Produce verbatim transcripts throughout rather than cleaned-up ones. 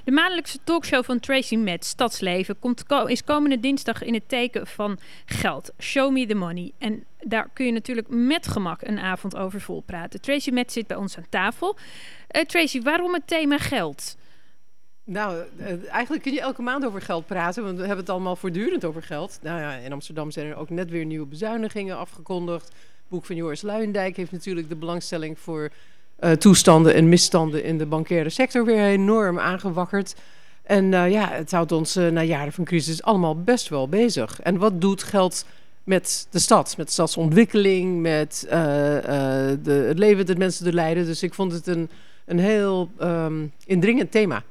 De maandelijkse talkshow van Tracy Metz, Stadsleven, komt ko- is komende dinsdag in het teken van geld. Show me the money. En daar kun je natuurlijk met gemak een avond over vol praten. Tracy Metz zit bij ons aan tafel. Uh, Tracy, waarom het thema geld? Nou, eigenlijk kun je elke maand over geld praten, want we hebben het allemaal voortdurend over geld. Nou ja, in Amsterdam zijn er ook net weer nieuwe bezuinigingen afgekondigd. Het boek van Joris Luijendijk heeft natuurlijk de belangstelling voor uh, toestanden en misstanden in de bankaire sector weer enorm aangewakkerd. En uh, ja, het houdt ons uh, na jaren van crisis allemaal best wel bezig. En wat doet geld met de stad, met stadsontwikkeling, met uh, uh, de, het leven dat mensen er leiden? Dus ik vond het een, een heel um, indringend thema.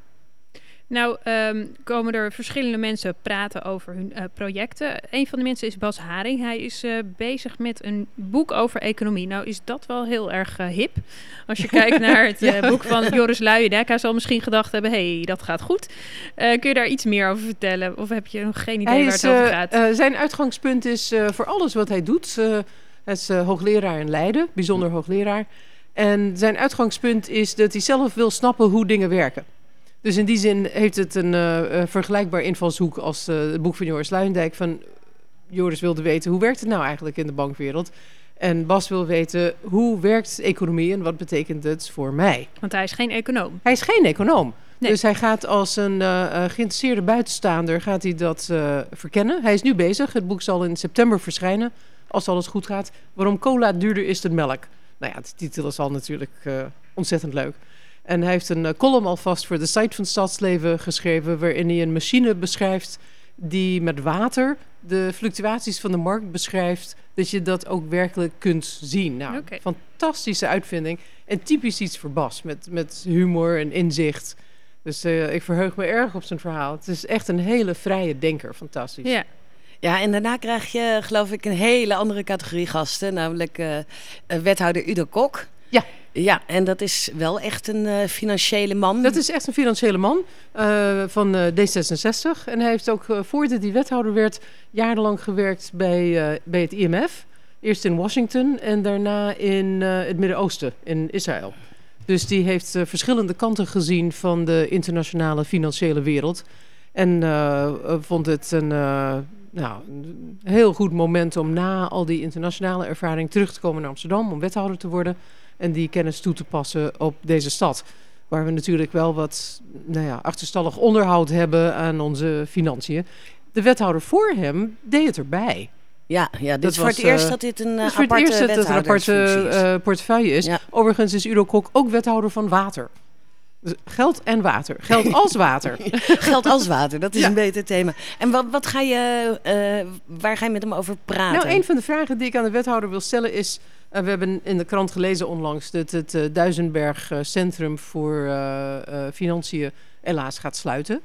Nou, um, komen er verschillende mensen praten over hun uh, projecten. Een van de mensen is Bas Haring. Hij is uh, bezig met een boek over economie. Nou is dat wel heel erg uh, hip. Als je kijkt naar het uh, ja. boek van Joris Luijendijk. Hij zal misschien gedacht hebben, hé, hey, dat gaat goed. Uh, kun je daar iets meer over vertellen? Of heb je nog geen idee hij waar is, het over gaat? Uh, uh, zijn uitgangspunt is uh, voor alles wat hij doet. Uh, hij is uh, hoogleraar in Leiden, bijzonder hoogleraar. En zijn uitgangspunt is dat hij zelf wil snappen hoe dingen werken. Dus in die zin heeft het een uh, vergelijkbaar invalshoek als uh, het boek van Joris Luijendijk. Van Joris wilde weten, hoe werkt het nou eigenlijk in de bankwereld? En Bas wil weten, hoe werkt economie en wat betekent het voor mij? Want hij is geen econoom. Hij is geen econoom. Nee. Dus hij gaat als een uh, geïnteresseerde buitenstaander gaat hij dat uh, verkennen. Hij is nu bezig. Het boek zal in september verschijnen, als alles goed gaat. Waarom cola duurder is dan melk? Nou ja, de titel is al natuurlijk uh, ontzettend leuk. En hij heeft een uh, column alvast voor de site van Stadsleven geschreven, waarin hij een machine beschrijft die met water de fluctuaties van de markt beschrijft, dat je dat ook werkelijk kunt zien. Nou, okay. Fantastische uitvinding. En typisch iets voor Bas, met, met humor en inzicht. Dus uh, ik verheug me erg op zijn verhaal. Het is echt een hele vrije denker. Fantastisch. Ja. Ja, en daarna krijg je, geloof ik, een hele andere categorie gasten. Namelijk uh, wethouder Udo Kok. Ja. Ja, en dat is wel echt een uh, financiële man. Dat is echt een financiële man uh, van uh, D zesenzestig. En hij heeft ook, uh, voordat hij wethouder werd, jarenlang gewerkt bij, uh, bij het I M F. Eerst in Washington en daarna in uh, het Midden-Oosten, in Israël. Dus die heeft uh, verschillende kanten gezien van de internationale financiële wereld. En uh, vond het een, uh, nou, een heel goed moment om na al die internationale ervaring terug te komen naar Amsterdam om wethouder te worden. En die kennis toe te passen op deze stad. Waar we natuurlijk wel wat nou ja, achterstallig onderhoud hebben aan onze financiën. De wethouder voor hem deed het erbij. Ja, ja dit dat is voor was, het eerst uh, dat dit een uh, aparte aparte wethoudersfunctie is. Het is voor het eerst dat het een aparte uh, portefeuille is. Ja. Overigens is Udo Kok ook wethouder van water. Dus geld en water. Geld als water. Geld als water, dat is ja. een beter thema. En wat, wat ga je, uh, waar ga je met hem over praten? Nou, een van de vragen die ik aan de wethouder wil stellen is, Uh, we hebben in de krant gelezen onlangs dat het uh, Duisenberg uh, Centrum voor uh, uh, Financiën helaas gaat sluiten.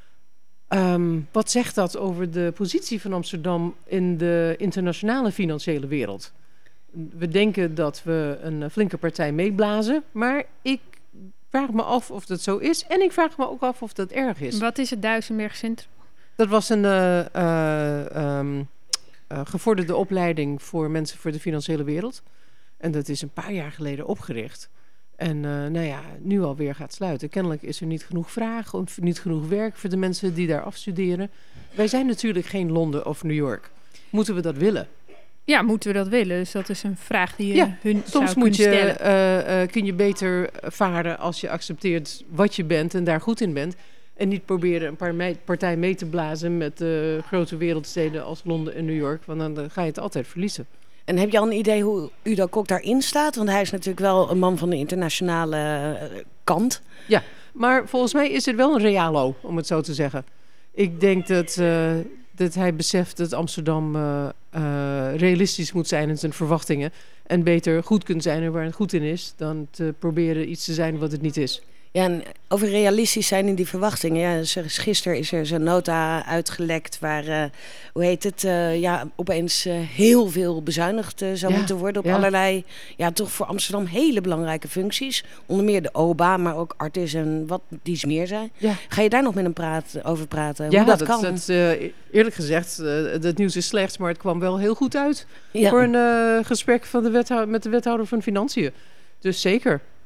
Um, wat zegt dat over de positie van Amsterdam in de internationale financiële wereld? We denken dat we een uh, flinke partij meeblazen, maar ik vraag me af of dat zo is. En ik vraag me ook af of dat erg is. Wat is het Duisenberg Centrum? Dat was een uh, uh, um, uh, gevorderde opleiding voor mensen voor de financiële wereld. En dat is een paar jaar geleden opgericht. En uh, nou ja, nu alweer gaat sluiten. Kennelijk is er niet genoeg vraag of niet genoeg werk voor de mensen die daar afstuderen. Wij zijn natuurlijk geen Londen of New York. Moeten we dat willen? Ja, moeten we dat willen? Dus dat is een vraag die je ja, hun soms zou moet je, kunnen stellen. Uh, uh, kun je beter varen als je accepteert wat je bent en daar goed in bent. En niet proberen een paar me- partij mee te blazen met uh, grote wereldsteden als Londen en New York. Want dan uh, ga je het altijd verliezen. En heb je al een idee hoe Udo Kok daarin staat? Want hij is natuurlijk wel een man van de internationale uh, kant. Ja, maar volgens mij is het wel een realo, om het zo te zeggen. Ik denk dat, uh, dat hij beseft dat Amsterdam uh, uh, realistisch moet zijn in zijn verwachtingen. En beter goed kunt zijn en waar het goed in is, dan te proberen iets te zijn wat het niet is. Ja, en over realistisch zijn in die verwachtingen. Ja, dus gisteren is er zo'n nota uitgelekt waar, uh, hoe heet het, uh, ja, opeens uh, heel veel bezuinigd uh, zou ja, moeten worden op ja. allerlei, ja, toch voor Amsterdam hele belangrijke functies. Onder meer de O B A, maar ook Artis en wat dies meer zijn. Ja. Ga je daar nog met hem praat, over praten? Ja, hoe dat, dat kan? Dat, uh, eerlijk gezegd, uh, het nieuws is slecht, maar het kwam wel heel goed uit Ja. voor een uh, gesprek van de wethou- met de wethouder van Financiën. Dus zeker.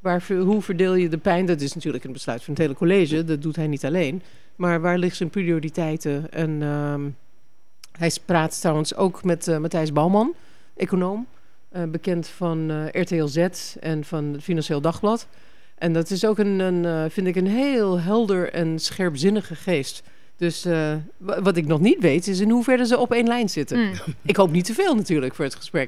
Waar, hoe verdeel je de pijn? Dat is natuurlijk een besluit van het hele college. Dat doet hij niet alleen. Maar waar liggen zijn prioriteiten? En um, hij praat trouwens ook met uh, Matthijs Bouwman, econoom. Uh, bekend van uh, R T L Z en van het Financieel Dagblad. En dat is ook een, een uh, vind ik, een heel helder en scherpzinnige geest. Dus uh, w- wat ik nog niet weet, is in hoeverre ze op één lijn zitten. Mm. Ik hoop niet te veel natuurlijk voor het gesprek.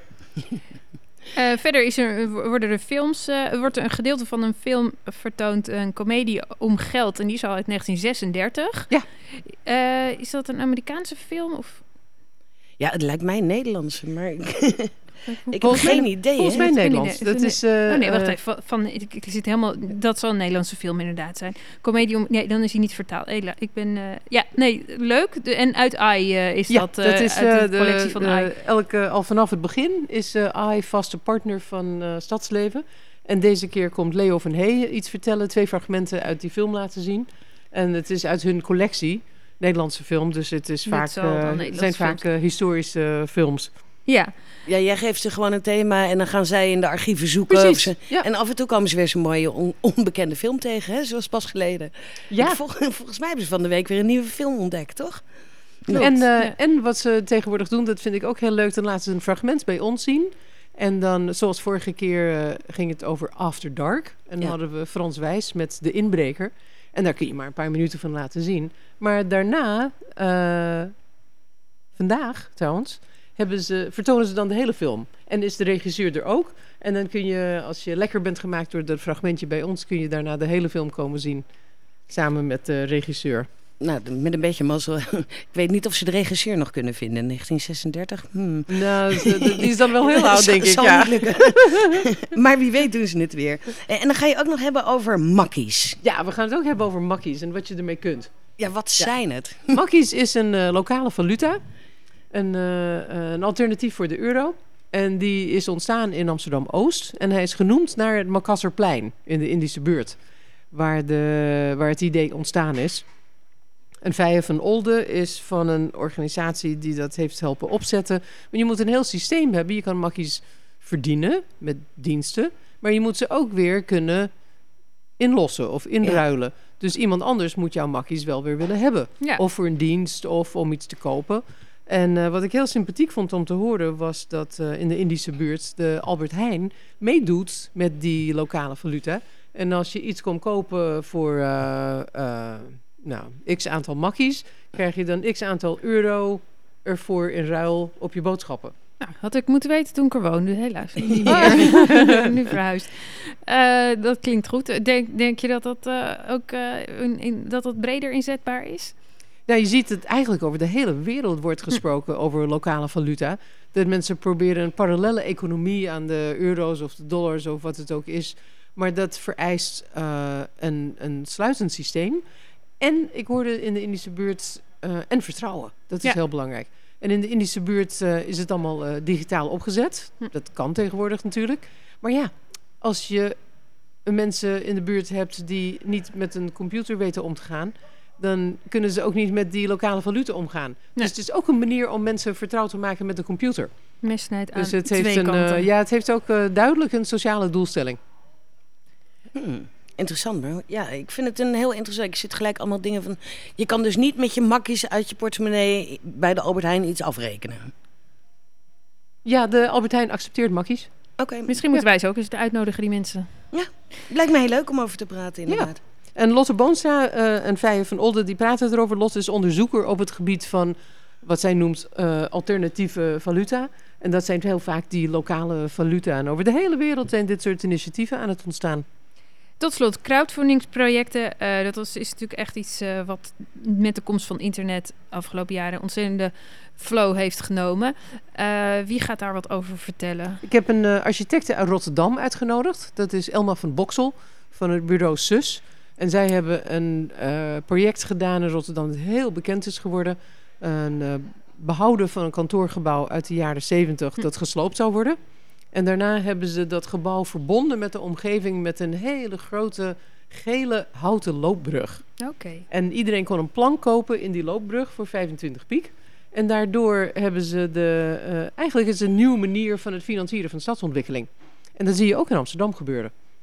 Uh, verder is er, worden er films, uh, wordt er een gedeelte van een film vertoond, een komedie om geld. En die is al uit negentien zesendertig. Ja. Uh, is dat een Amerikaanse film? Of? Ja, het lijkt mij Nederlandse, maar ik, ik heb geen idee. Volgens mij Nederlands. Dat is, uh, oh nee, wacht even. Van, van, ik, ik zit helemaal, dat zal een Nederlandse film inderdaad zijn. Komedie om, nee, dan is hij niet vertaald. Ela, ik ben, uh, ja, nee, leuk. De, en uit A I uh, is ja, dat, uh, dat is, uit de, uh, de collectie van de, A I. Elke, al vanaf het begin is uh, A I vaste partner van uh, Stadsleven. En deze keer komt Leo van Heeyen iets vertellen. Twee fragmenten uit die film laten zien. En het is uit hun collectie. Nederlandse film, dus het is vaak, uh, het zijn vaak uh, historische uh, films. Ja. Ja, jij geeft ze gewoon een thema en dan gaan zij in de archieven zoeken. Precies, of ze, ja. En af en toe komen ze weer zo'n mooie on, onbekende film tegen, hè, zoals pas geleden. Ja. Vol, volgens mij hebben ze van de week weer een nieuwe film ontdekt, toch? En, uh, ja. en wat ze tegenwoordig doen, dat vind ik ook heel leuk. Dan laten ze een fragment bij ons zien. En dan, zoals vorige keer, uh, ging het over After Dark. En dan ja. hadden we Frans Wijs met De Inbreker. En daar kun je maar een paar minuten van laten zien. Maar daarna, uh, vandaag trouwens, hebben ze, vertonen ze dan de hele film. En is de regisseur er ook. En dan kun je, als je lekker bent gemaakt door dat fragmentje bij ons, kun je daarna de hele film komen zien. Samen met de regisseur. Nou, met een beetje mazzel. Ik weet niet of ze de regisseur nog kunnen vinden in negentien zesendertig. Hmm. Nou, die is dan wel heel oud, denk ik. Zal ja. niet lukken. Maar wie weet doen ze het weer. En dan ga je ook nog hebben over makkies. Ja, we gaan het ook hebben over makkies en wat je ermee kunt. Ja, wat ja. zijn het? Makkies is een uh, lokale valuta. Een, uh, een alternatief voor de euro. En die is ontstaan in Amsterdam-Oost. En hij is genoemd naar het Makasserplein in de Indische buurt. Waar, de, waar het idee ontstaan is. En Vijen van Olde is van een organisatie die dat heeft helpen opzetten. Maar je moet een heel systeem hebben. Je kan makkies verdienen met diensten. Maar je moet ze ook weer kunnen inlossen of inruilen. Ja. Dus iemand anders moet jouw makkies wel weer willen hebben. Ja. Of voor een dienst of om iets te kopen. En uh, wat ik heel sympathiek vond om te horen was dat uh, in de Indische buurt de Albert Heijn meedoet met die lokale valuta. En als je iets komt kopen voor uh, uh, nou, x aantal makkies, krijg je dan x aantal euro ervoor in ruil op je boodschappen. Nou, had ik moeten weten toen ik er woonde. Helaas niet meer. Nu verhuisd. Uh, dat klinkt goed. Denk, denk je dat dat uh, ook uh, in, in, dat dat breder inzetbaar is? Nou, je ziet het eigenlijk over de hele wereld wordt gesproken hm. over lokale valuta. Dat mensen proberen een parallelle economie aan de euro's of de dollars of wat het ook is. Maar dat vereist uh, een, een sluitend systeem. En ik hoorde in de Indische buurt uh, en vertrouwen. Dat is ja. heel belangrijk. En in de Indische buurt uh, is het allemaal uh, digitaal opgezet. Hm. Dat kan tegenwoordig natuurlijk. Maar ja, als je mensen in de buurt hebt die niet met een computer weten om te gaan, dan kunnen ze ook niet met die lokale valuta omgaan. Nee. Dus het is ook een manier om mensen vertrouwd te maken met de computer. Mesnijd aan dus het twee heeft een, kanten. Uh, ja, het heeft ook uh, duidelijk een sociale doelstelling. Hmm. Interessant, maar ja, ik vind het een heel interessant. Ik zit gelijk allemaal dingen van. Je kan dus niet met je makkies uit je portemonnee bij de Albert Heijn iets afrekenen. Ja, de Albert Heijn accepteert makkies. Oké. Okay. Misschien moeten ja. wij ze ook eens uitnodigen, die mensen. Ja, lijkt mij heel leuk om over te praten, inderdaad. Ja. En Lotte Boonstra uh, en Vijen van Olde, die praten erover. Lotte is onderzoeker op het gebied van wat zij noemt uh, alternatieve valuta. En dat zijn heel vaak die lokale valuta. En over de hele wereld zijn dit soort initiatieven aan het ontstaan. Tot slot, crowdfundingsprojecten. Uh, dat was, is natuurlijk echt iets uh, wat met de komst van internet afgelopen jaren ontzettende flow heeft genomen. Uh, wie gaat daar wat over vertellen? Ik heb een uh, architecte uit Rotterdam uitgenodigd. Dat is Elma van Boksel van het bureau S U S. En zij hebben een uh, project gedaan in Rotterdam dat heel bekend is geworden. Een uh, behouden van een kantoorgebouw uit de jaren zeventig dat gesloopt zou worden. En daarna hebben ze dat gebouw verbonden met de omgeving met een hele grote gele houten loopbrug. Okay. En iedereen kon een plank kopen in die loopbrug voor vijfentwintig piek. En daardoor hebben ze de... Uh, eigenlijk is het een nieuwe manier van het financieren van stadsontwikkeling. En dat zie je ook in Amsterdam gebeuren.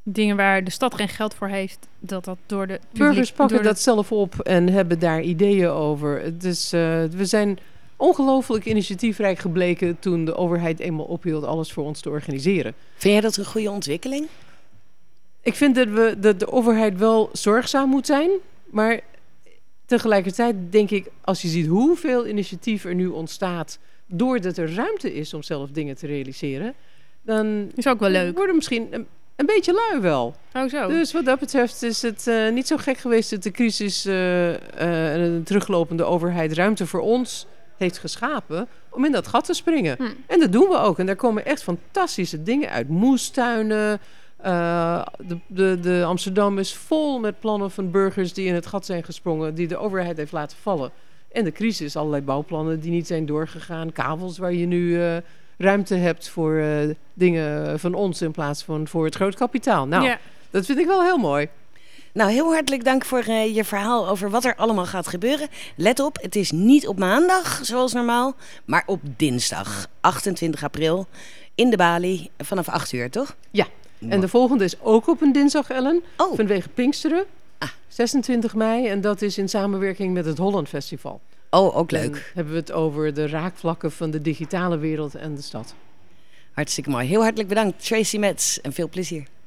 dingen waar de stad geen geld voor heeft, dat dat door de publiek, Burgers pakken door de- dat zelf op en hebben daar ideeën over. Dus uh, we zijn ongelooflijk initiatiefrijk gebleken toen de overheid eenmaal ophield alles voor ons te organiseren. Vind jij dat een goede ontwikkeling? Ik vind dat, we, dat de overheid wel zorgzaam moet zijn, maar tegelijkertijd denk ik, als je ziet hoeveel initiatief er nu ontstaat, doordat er ruimte is om zelf dingen te realiseren, dan is ook wel leuk. worden misschien een, een beetje lui wel. Oh zo. Dus wat dat betreft is het uh, niet zo gek geweest dat de crisis uh, uh, en een teruglopende overheid ruimte voor ons heeft geschapen om in dat gat te springen. Hm. En dat doen we ook. En daar komen echt fantastische dingen uit. Moestuinen. Uh, de, de, de Amsterdam is vol met plannen van burgers die in het gat zijn gesprongen, die de overheid heeft laten vallen. En de crisis, allerlei bouwplannen die niet zijn doorgegaan. Kavels waar je nu uh, ruimte hebt voor uh, dingen van ons in plaats van voor het groot kapitaal. Nou, Ja. dat vind ik wel heel mooi. Nou, heel hartelijk dank voor uh, je verhaal over wat er allemaal gaat gebeuren. Let op, het is niet op maandag, zoals normaal, maar op dinsdag, achtentwintig april, in de Bali, vanaf acht uur, toch? Ja, en de volgende is ook op een dinsdag, Ellen, Oh. vanwege Pinksteren, Ah. zesentwintig mei. En dat is in samenwerking met het Holland Festival. Oh, ook Dan leuk. hebben we het over de raakvlakken van de digitale wereld en de stad. Hartstikke mooi. Heel hartelijk bedankt, Tracy Metz, en veel plezier.